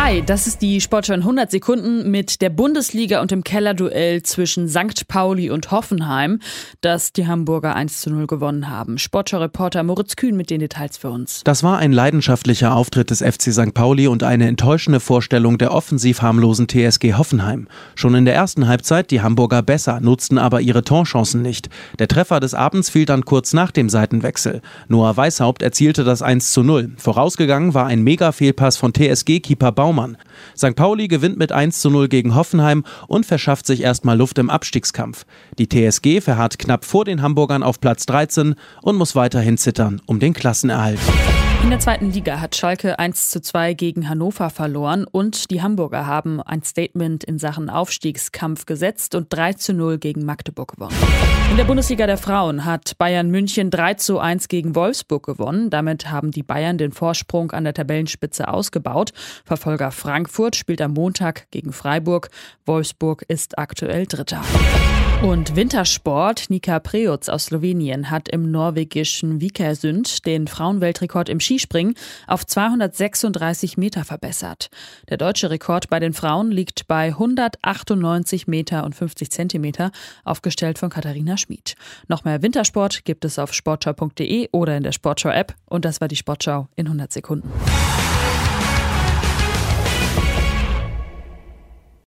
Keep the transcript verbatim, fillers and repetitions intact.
Hi, das ist die Sportschau in hundert Sekunden mit der Bundesliga und dem Kellerduell zwischen Sankt Pauli und Hoffenheim, das die Hamburger eins zu null gewonnen haben. Sportschau-Reporter Moritz Kühn mit den Details für uns. Das war ein leidenschaftlicher Auftritt des F C Sankt Pauli und eine enttäuschende Vorstellung der offensiv harmlosen T S G Hoffenheim. Schon in der ersten Halbzeit die Hamburger besser, nutzten aber ihre Torchancen nicht. Der Treffer des Abends fiel dann kurz nach dem Seitenwechsel. Noah Weishaupt erzielte das eins zu null. Vorausgegangen war ein Mega-Fehlpass von T S G-Keeper Baumann. Sankt Pauli gewinnt mit eins zu null gegen Hoffenheim und verschafft sich erstmal Luft im Abstiegskampf. Die T S G verharrt knapp vor den Hamburgern auf Platz dreizehn und muss weiterhin zittern um den Klassenerhalt. In der zweiten Liga hat Schalke eins zu zwei gegen Hannover verloren und die Hamburger haben ein Statement in Sachen Aufstiegskampf gesetzt und drei zu null gegen Magdeburg gewonnen. In der Bundesliga der Frauen hat Bayern München drei zu eins gegen Wolfsburg gewonnen. Damit haben die Bayern den Vorsprung an der Tabellenspitze ausgebaut. Verfolger Frankfurt spielt am Montag gegen Freiburg. Wolfsburg ist aktuell Dritter. Und Wintersport. Nika Preutz aus Slowenien hat im norwegischen Vikersund den Frauenweltrekord im Skispringen auf zweihundertsechsunddreißig Meter verbessert. Der deutsche Rekord bei den Frauen liegt bei hundertachtundneunzig Meter und fünfzig Zentimeter, aufgestellt von Katharina Schmid. Noch mehr Wintersport gibt es auf sportschau punkt de oder in der Sportschau-App. Und das war die Sportschau in hundert Sekunden.